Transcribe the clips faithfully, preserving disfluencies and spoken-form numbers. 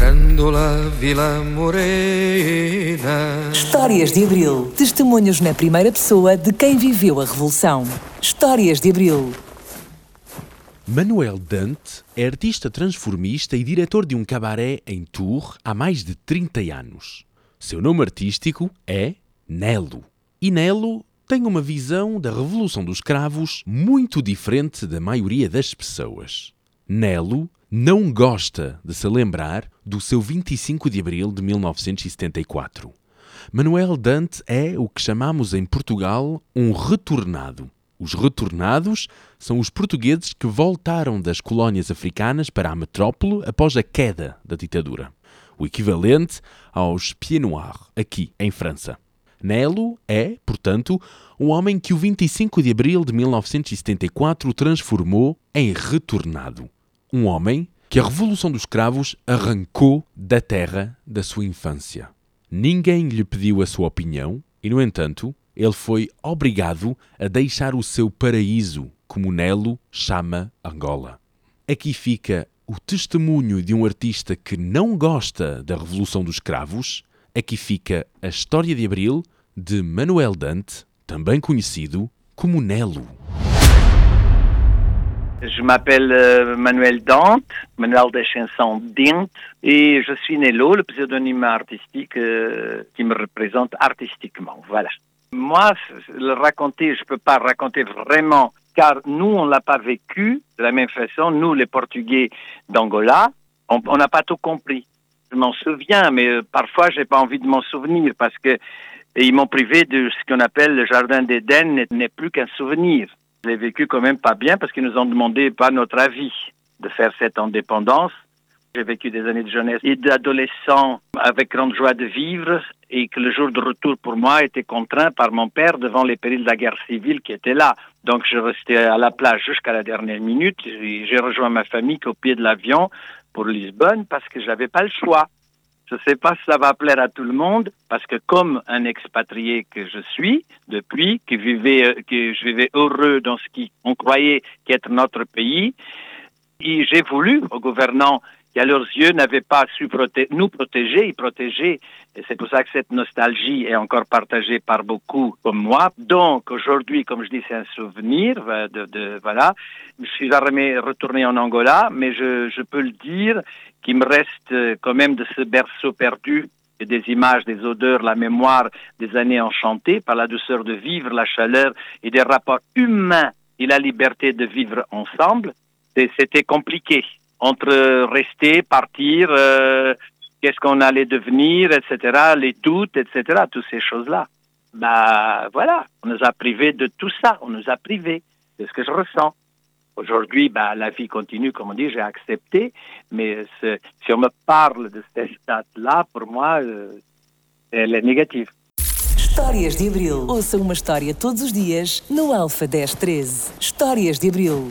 Grândola Vila Morena. Histórias de Abril. Testemunhos na primeira pessoa de quem viveu a Revolução. Histórias de Abril. Manuel Dante é artista transformista e diretor de um cabaré em Tours há mais de trinta anos. Seu nome artístico é Nelo. E Nelo tem uma visão da Revolução dos Cravos muito diferente da maioria das pessoas. Nelo não gosta de se lembrar do seu vinte e cinco de abril de mil novecentos e setenta e quatro. Manuel Dante é o que chamamos em Portugal um retornado. Os retornados são os portugueses que voltaram das colónias africanas para a metrópole após a queda da ditadura. O equivalente aos Pieds Noirs, aqui em França. Nelo é, portanto, um homem que o vinte e cinco de abril de mil novecentos e setenta e quatro transformou em retornado. Um homem que a Revolução dos Cravos arrancou da terra da sua infância. Ninguém lhe pediu a sua opinião e, no entanto, ele foi obrigado a deixar o seu paraíso, como Nelo chama Angola. Aqui fica o testemunho de um artista que não gosta da Revolução dos Cravos. Aqui fica a história de Abril de Manuel Dante, também conhecido como Nelo. Je m'appelle Manuel Dante, Manuel des chansons Dante, et je suis Nelo, le pseudonyme artistique euh, qui me représente artistiquement. Voilà. Moi, le raconter, je ne peux pas raconter vraiment, car nous, on ne l'a pas vécu de la même façon. Nous, les Portugais d'Angola, on n'a pas tout compris. Je m'en souviens, mais euh, parfois, je n'ai pas envie de m'en souvenir parce que et ils m'ont privé de ce qu'on appelle le jardin d'Éden, n'est, n'est plus qu'un souvenir. Je l'ai vécu quand même pas bien parce qu'ils nous ont demandé pas notre avis de faire cette indépendance. J'ai vécu des années de jeunesse et d'adolescent avec grande joie de vivre et que le jour de retour pour moi était contraint par mon père devant les périls de la guerre civile qui était là. Donc je restais à la plage jusqu'à la dernière minute. J'ai rejoint ma famille qu'au pied de l'avion pour Lisbonne parce que je n'avais pas le choix. Je ne sais pas si ça va plaire à tout le monde parce que comme un expatrié que je suis depuis, qui vivait, que je vivais heureux dans ce qu'on croyait qu'être notre pays, et j'ai voulu aux gouvernants qui à leurs yeux n'avaient pas su proté- nous protéger et protéger. Et c'est pour ça que cette nostalgie est encore partagée par beaucoup comme moi. Donc aujourd'hui, comme je dis, c'est un souvenir de, de voilà. Je suis jamais retourné en Angola, mais je, je peux le dire qu'il me reste quand même de ce berceau perdu et des images, des odeurs, la mémoire des années enchantées par la douceur de vivre, la chaleur et des rapports humains et la liberté de vivre ensemble. Et c'était compliqué. Entre rester, partir, euh, qu'est-ce qu'on allait devenir, et cetera, les doutes, et cetera, toutes ces choses-là. Bah voilà, on nous a privés de tout ça, on nous a privés, c'est ce que je ressens. Aujourd'hui, bah, la vie continue, comme on dit, j'ai accepté, mais ce, si on me parle de cette date-là, pour moi, euh, elle est négative. Histórias de Abril. Ouça uma história todos os dias no Alfa dez treze. Histórias de Abril.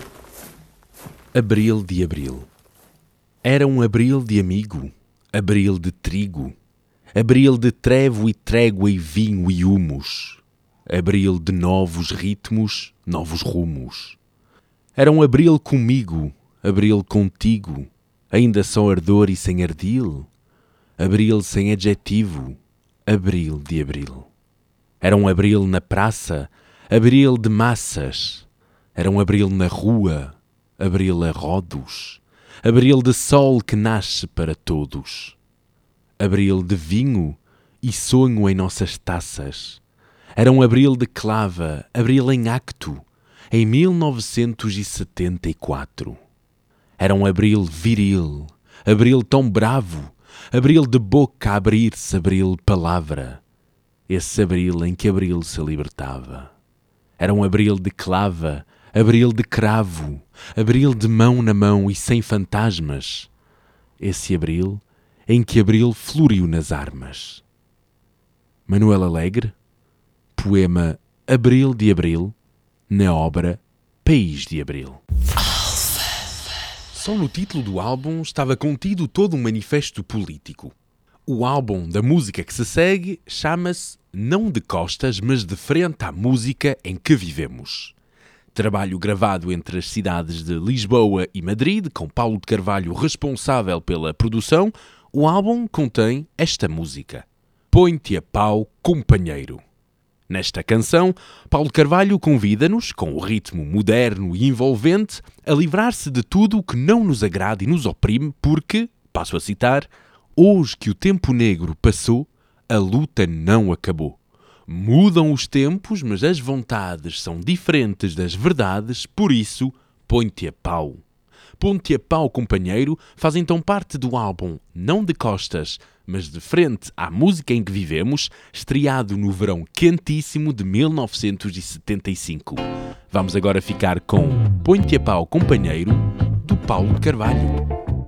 Abril de Abril. Era um abril de amigo, abril de trigo, abril de trevo e trégua e vinho e humus, abril de novos ritmos, novos rumos. Era um abril comigo, abril contigo, ainda só ardor e sem ardil, abril sem adjetivo, abril de abril. Era um abril na praça, abril de massas, era um abril na rua, abril a rodos, abril de sol que nasce para todos, abril de vinho e sonho em nossas taças. Era um abril de clava, abril em acto, em mil novecentos e setenta e quatro. Era um abril viril, abril tão bravo, abril de boca a abrir-se, abril palavra, esse abril em que abril se libertava. Era um abril de clava, abril de cravo, abril de mão na mão e sem fantasmas. Esse abril em que abril floriu nas armas. Manuel Alegre, poema Abril de Abril, na obra País de Abril. Só no título do álbum estava contido todo um manifesto político. O álbum da música que se segue chama-se Não de Costas, mas de Frente à Música em que Vivemos. Trabalho gravado entre as cidades de Lisboa e Madrid, com Paulo de Carvalho responsável pela produção, O álbum contém esta música: Põe-te a pau, companheiro. Nesta canção, Paulo Carvalho convida-nos, com o ritmo moderno e envolvente, a livrar-se de tudo o que não nos agrada e nos oprime, porque, passo a citar, hoje que o tempo negro passou, a luta não acabou. Mudam os tempos, mas as vontades são diferentes das verdades, por isso, põe-te a pau. Põe-te a pau, companheiro, faz então parte do álbum Não de Costas, mas de frente à música em que vivemos, estreado no verão quentíssimo de mil novecentos e setenta e cinco. Vamos agora ficar com Põe-te a pau, companheiro, do Paulo Carvalho.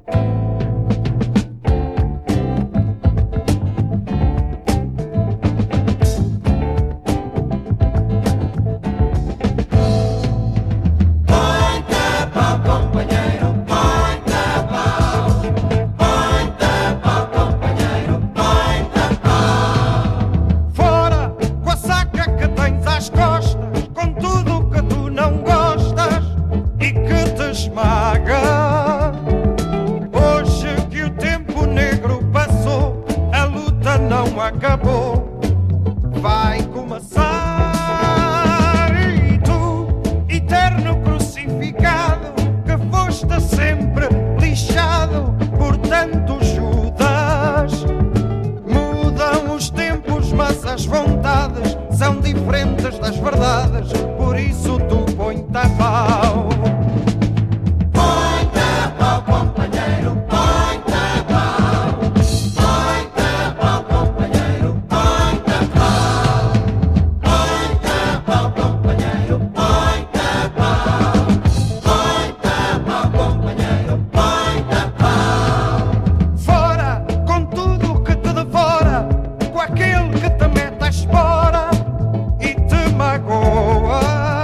Acabou, vai começar. E tu, eterno crucificado, que foste sempre lixado por tanto Judas. Mudam os tempos, mas as vontades são diferentes das verdades, por isso tu põe-te a pau. Põe-te a pau, companheiro, põe-te a pau. Põe-te a pau, companheiro, põe-te a pau. Põe-te a pau, companheiro, põe-te a pau. Põe-te a pau, companheiro, põe-te a pau. Fora com tudo que te devora, com aquele que te mete a espora e te magoa.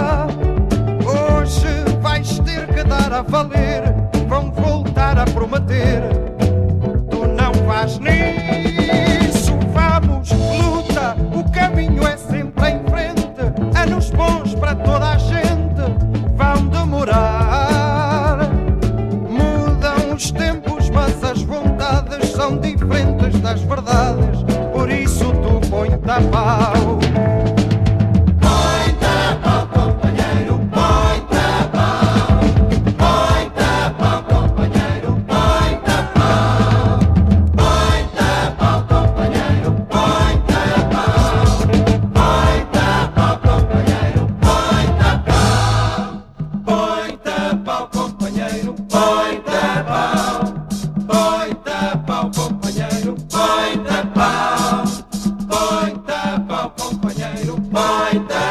Hoje vais ter que dar a valer, vão voltar a prometer. Tu não vais nisso, vamos, luta, o caminho é sempre em frente. Anos bons para toda a gente vão demorar. Mudam os tempos, mas as vontades são diferentes das verdades, por isso tu põe-te a pau. Põe-te a pau, companheiro, põe-te a pau. Põe-te a pau, companheiro, põe-te a pau. Põe-te a pau, companheiro, põe-te a pau. Põe-te a pau, companheiro, põe-te a pau. Põe-te a pau, companheiro, põe-te a pau. Põe-te a pau, companheiro, põe-te a pau. Põe-te a pau, companheiro, põe-te a pau.